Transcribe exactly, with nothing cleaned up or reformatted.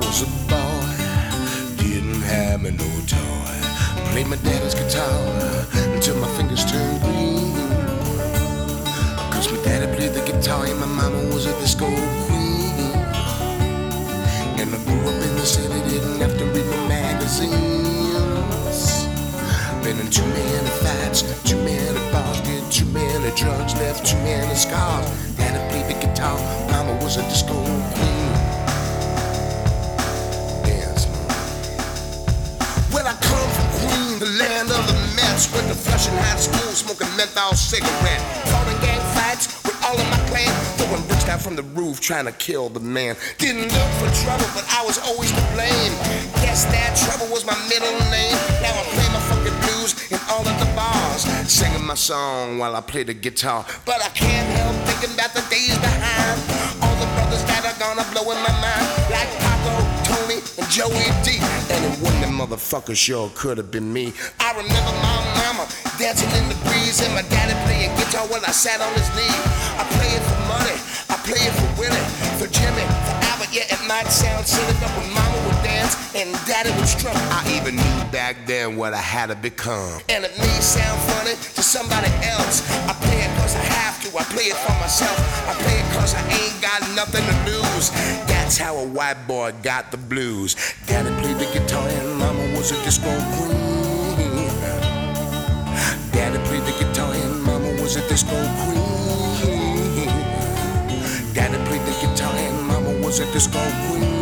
was a boy, didn't have me no toy. Played my daddy's guitar until my fingers turned green. Cause my daddy played the guitar and my mama was a disco queen. And I grew up in the city, didn't have to read no magazines. Been in too many fights, too many bars, did too many drugs, left too many scars. Daddy played the guitar, mama was a disco queen. Dance, man. Well, I come from Queen, the land of the Mets. Went to Flushing High School, smoking menthol cigarette. Fought in gang fights with all of my clan, throwing bricks down from the roof, trying to kill the man. Didn't look for trouble, but I was always to blame. Guess that trouble was my middle name. Now I play my fucking blues in all of the bars, singing my song while I play the guitar. But I can't help thinking about the days behind, all the brothers that are gonna blow in my mind, like Paco, Tony, and Joey D. And it one of them motherfuckers sure could have been me. I remember my mama dancing in the breeze and my daddy playing guitar while I sat on his knee. I play it for money, I play it for Willie, for Jimmy, for Albert. Yeah, it might sound silly, but when mama would dance and daddy would strum, I even knew back then what I had to become. And it may sound funny to somebody else, I play it cause I have to, I play it for myself, I play it cause I ain't got nothing to lose. That's how a white boy got the blues. Daddy played the guitar and mama was a disco queen. Daddy played the guitar and mama was a disco queen. Daddy played the guitar and mama was a disco queen.